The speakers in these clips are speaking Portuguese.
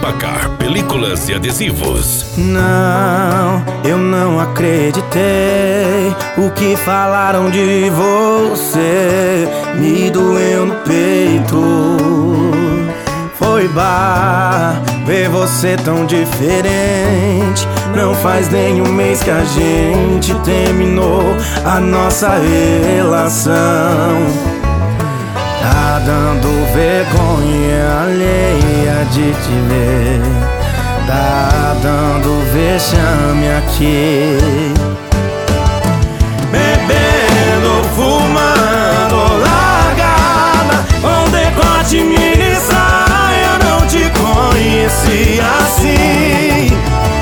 Empacar películas e adesivos. Não, eu não acreditei. O que falaram de você me doeu no peito. Foi bar ver você tão diferente. Não faz nem um mês que a gente terminou a nossa relação. Tá dando vergonha alheia de te ver. Tá dando vexame aqui. Bebendo, fumando, largada, com decote, mini saia. Não te conheci assim.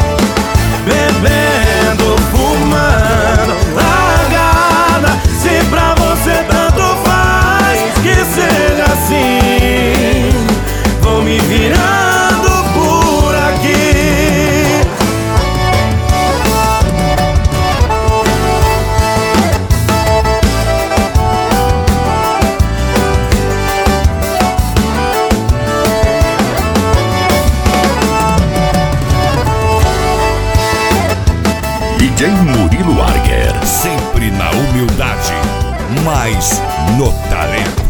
Bebendo, fumando, largada, se pra você tanto faz que seja assim. Vou me virando por aqui. DJ Murilo Arger, sempre na humildade, mas no talento.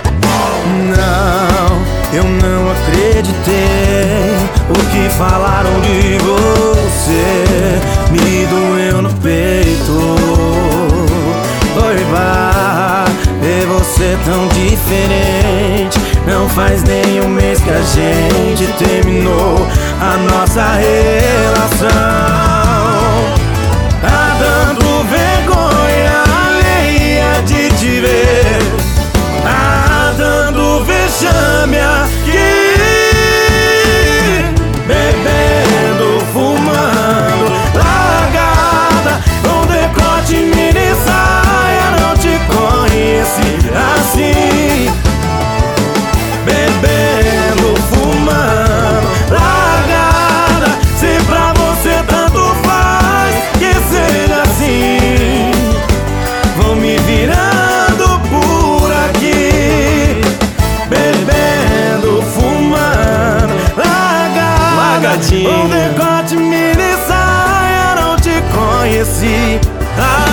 Não, eu não acreditei. O que falaram de você me doeu no peito. Foi bar ver você tão diferente. Não faz nem um mês que a gente terminou a nossa relação. Tá dando vergonha alheia de te ver. Tá dando vexame aqui. Bebendo, fumando, largada, com decote, mini saia. Não te conheci assim. Bebendo, fumando, largada, se pra você tanto faz que seja assim. Vou me virando por aqui. Bebendo, fumando, largadinho, com decote, mini saia. Não te conheci